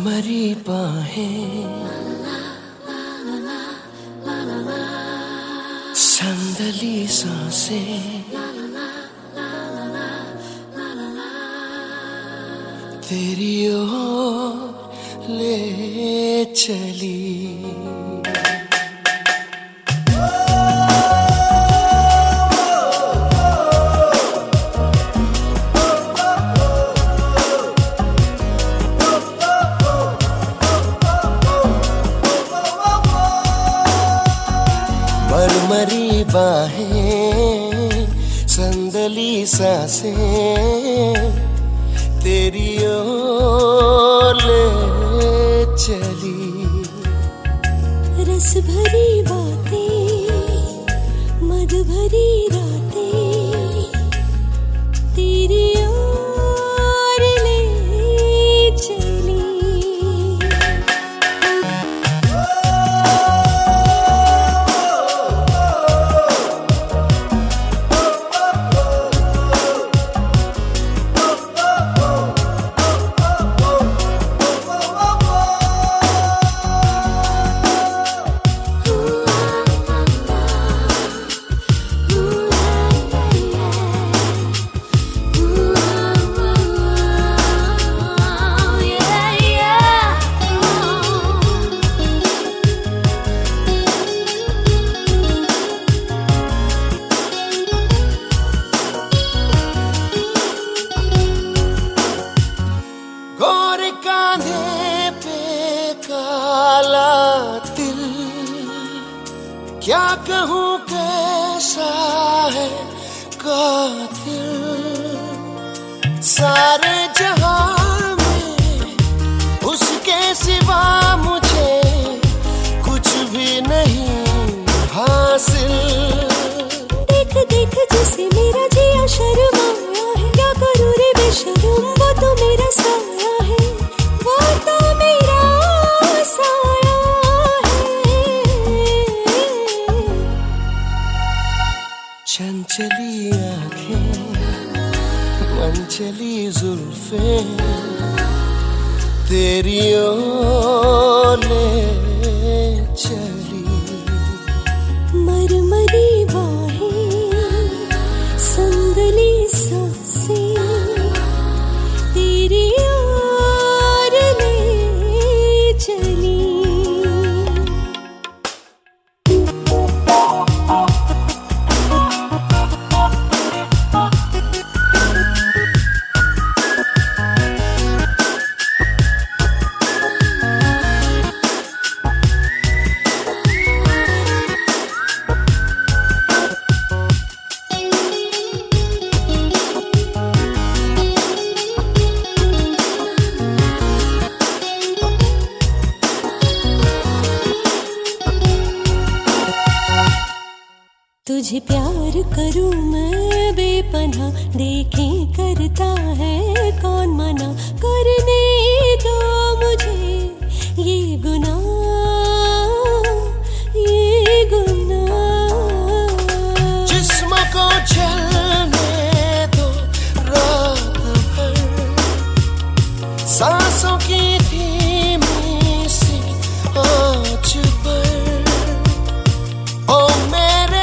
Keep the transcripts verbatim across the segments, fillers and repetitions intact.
मरमरी बाहें, संदली सांसें, तेरी ओर ले चली। मरमरी बाहें, संदली सांसें, तेरी ओर ले चली। रस भरी बातें, मद भरी रातें, तेरी ओर ले चली। क्या कहूँ कैसा है कातिल, सारे जहां में उसके सिवा मुझे कुछ भी नहीं हासिल। देख देख जिसे मेरा जिया शर्माया है, क्या करूँ रे बेशर्म, वो तो मेरा साया है, वो तो मेरा साया है। चंचली आँखें, मंचली जुल्फें, तेरी ओर ले चली। मरमरी बाहें, संदली सांसें, तेरी ओर ले चली। तुझे प्यार करूं मैं बेपनाह, देखें करता है कौन मना, करने दो मुझे ये गुनाह, ये गुनाह। जिस्म को चलने दो रात भर, सांसों की धीमी सी आँच पर, ओ मेरे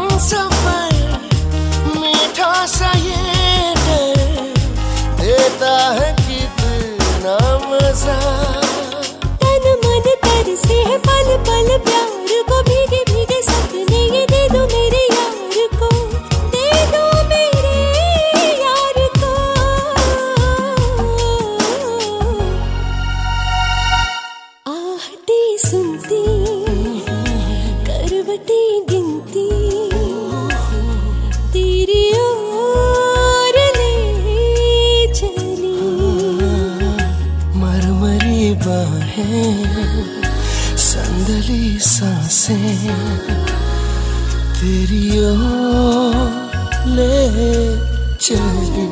सा ये डर देता है कितना मजा। तन मन तरसे है पल पल प्यार को, भीगे भीगे सपने ये दे दो मेरे यार को, दे दो मेरे यार को। आहटें सुनती, करवटें गिनती, तेरी बाहें, संदली सांसें, तेरी ओर ले चली।